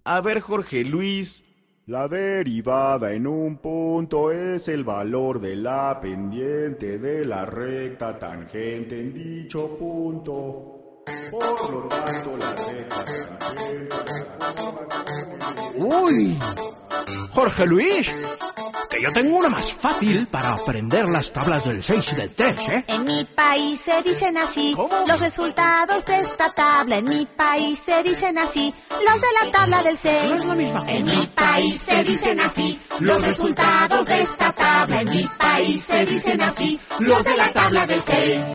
A ver, Jorge Luis. La derivada en un punto es el valor de la pendiente de la recta tangente en dicho punto. Por lo tanto, la recta tangente... ¡Uy! Jorge Luis, que yo tengo una más fácil para aprender las tablas del 6 y del 3, ¿eh? En mi país se dicen así. ¿Cómo? Los resultados de esta tabla. En mi país se dicen así. Los de la tabla del 6. No es la misma cosa. En mi país se dicen así. Los resultados de esta tabla. En mi país se dicen así. Los de la tabla del 6.